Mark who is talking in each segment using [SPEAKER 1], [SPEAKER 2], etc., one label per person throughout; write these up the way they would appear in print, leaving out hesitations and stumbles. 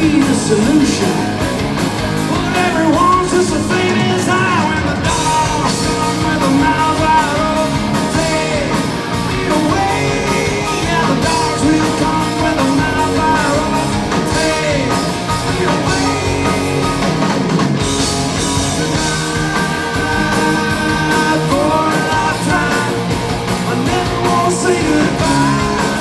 [SPEAKER 1] be the solution. But everyone's just a famous high when the dogs come with a mouth wide open. Take me away. Yeah, the dogs will come with a mouth wide open. Take me away. Tonight for a lifetime, I never want to say goodbye.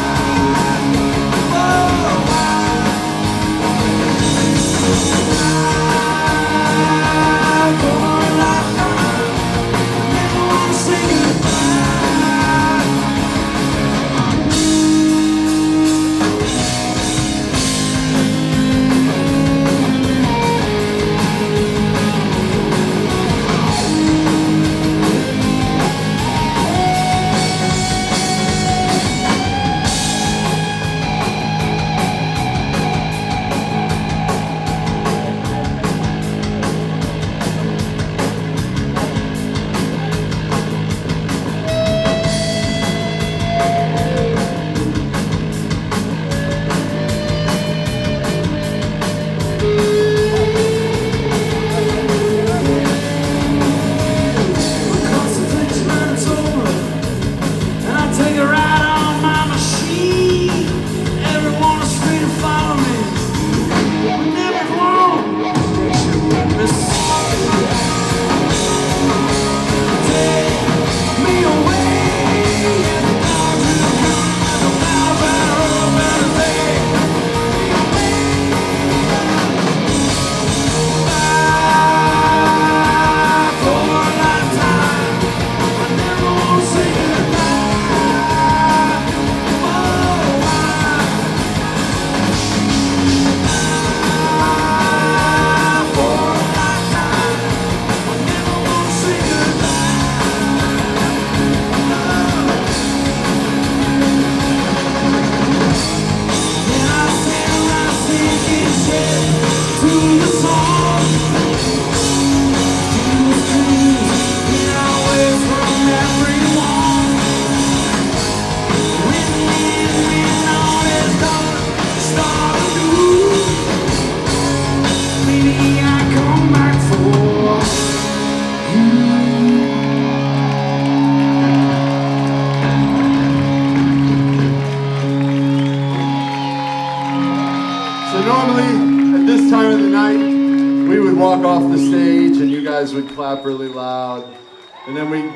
[SPEAKER 2] Would clap really loud, and then we'd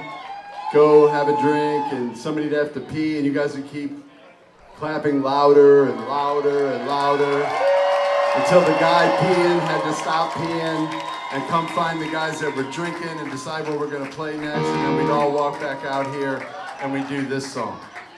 [SPEAKER 2] go have a drink, and somebody'd have to pee, and you guys would keep clapping louder and louder and louder until the guy peeing had to stop peeing and come find the guys that were drinking and decide what we're going to play next, and then we'd all walk back out here and we'd do this song.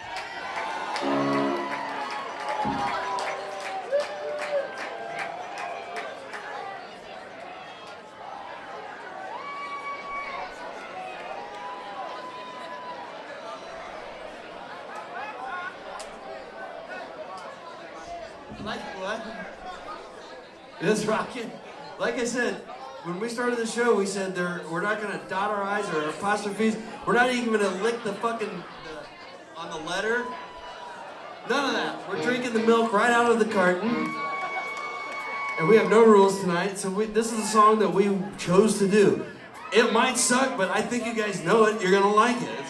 [SPEAKER 1] It's rocking. Like I said, when we started the show, we said we're not gonna dot our I's or apostrophes. We're not even gonna lick the fucking on the letter. None of that. We're drinking the milk right out of the carton, and we have no rules tonight. So this is a song that we chose to do. It might suck, but I think you guys know it. You're gonna like it.